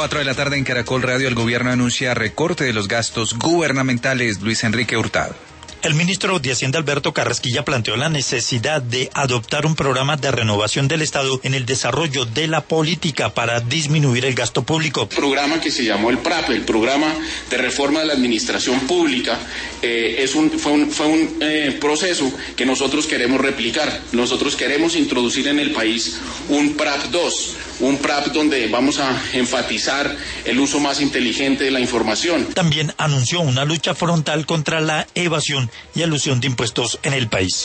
4 de la tarde en Caracol Radio, el gobierno anuncia recorte de los gastos gubernamentales. Luis Enrique Hurtado. El ministro de Hacienda, Alberto Carrasquilla, planteó la necesidad de adoptar un programa de renovación del Estado en el desarrollo de la política para disminuir el gasto público. Programa que se llamó el PRAP, el Programa de Reforma de la Administración Pública, fue un proceso que nosotros queremos replicar. Nosotros queremos introducir en el país un PRAP 2, un PRAP donde vamos a enfatizar el uso más inteligente de la información. También anunció una lucha frontal contra la evasión y elusión de impuestos en el país.